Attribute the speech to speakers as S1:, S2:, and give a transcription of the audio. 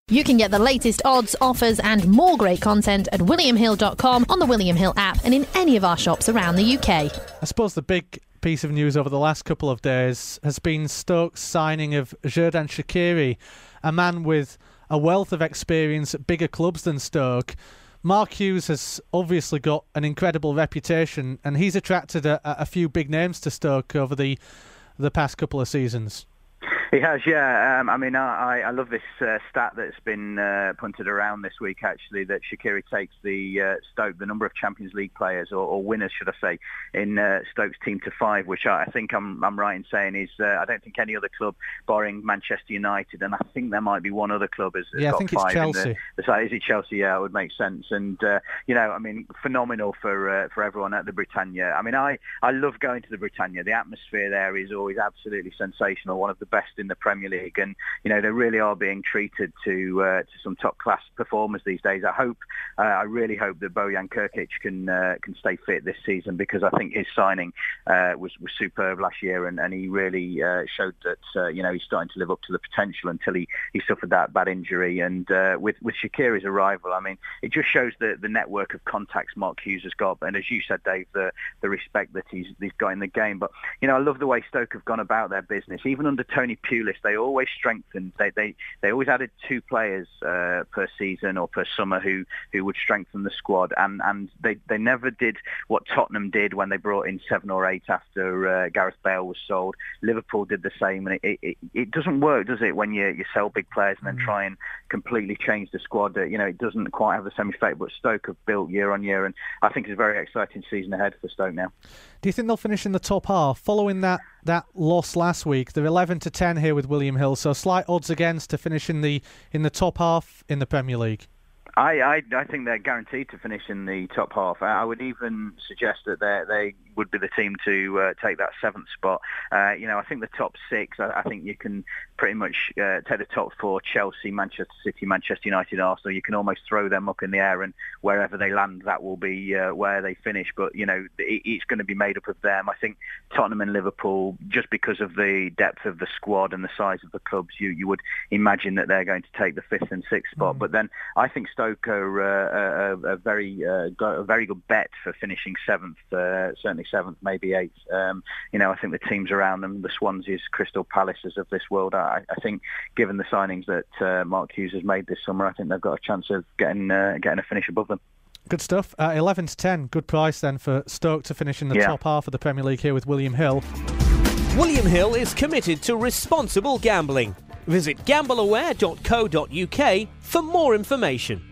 S1: You can get the latest odds, offers and more great content at williamhill.com, on the William Hill app and in any of our shops around the UK.
S2: I suppose the big piece of news over the last couple of days has been Stoke's signing of Xherdan Shaqiri, a man with a wealth of experience at bigger clubs than Stoke. Mark Hughes has obviously got an incredible reputation, and he's attracted a few big names to Stoke over the past couple of seasons.
S3: He has, yeah. I love this stat that's been punted around this week, actually, that Shaqiri takes the Stoke, the number of Champions League players, or winners, should I say, in Stoke's team to 5, which I think I'm right in saying is, I don't think any other club, barring Manchester United, and I think there might be one other club, has got 5. I think it's Chelsea. Is it Chelsea? Yeah, it would make sense. And, phenomenal for everyone at the Britannia. I love going to the Britannia. The atmosphere there is always absolutely sensational, one of the best in the Premier League, and they really are being treated to some top class performers these days. I really hope that Bojan Krkić can stay fit this season, because I think his signing was superb last year, and he really showed that he's starting to live up to the potential until he suffered that bad injury. And with Shaqiri's arrival, it just shows the network of contacts Mark Hughes has got, and as you said, Dave, the respect that he's got in the game. But I love the way Stoke have gone about their business. Even under Tony Pulis, they always strengthened. They always added 2 players per season or per summer who would strengthen the squad, and they never did what Tottenham did when they brought in 7 or 8 after Gareth Bale was sold. Liverpool did the same, and it doesn't work, does it, when you sell big players and then try and completely change the squad? It doesn't quite have the same effect. But Stoke have built year on year, and I think it's a very exciting season ahead for Stoke now.
S2: Do you think they'll finish in the top half following that loss last week? They're 11-10 here with William Hill, so slight odds against to finish in the top half in the Premier League.
S3: I think they're guaranteed to finish in the top half. I would even suggest that they would be the team to take that 7th spot. I think the top 6, I think you can pretty much take the top 4, Chelsea, Manchester City, Manchester United, Arsenal. You can almost throw them up in the air, and wherever they land, that will be where they finish. But, it's going to be made up of them. I think Tottenham and Liverpool, just because of the depth of the squad and the size of the clubs, you would imagine that they're going to take the 5th and 6th spot. But then I think Stoke are a very good bet for finishing 7th, certainly 7th, maybe 8th. I think the teams around them, the Swanseas, Crystal Palaces of this world, I think given the signings that Mark Hughes has made this summer, I think they've got a chance of getting a finish above them.
S2: Good stuff. 11-10, good price then for Stoke to finish in the top half of the Premier League here with William Hill.
S4: William Hill is committed to responsible gambling. Visit gambleaware.co.uk for more information.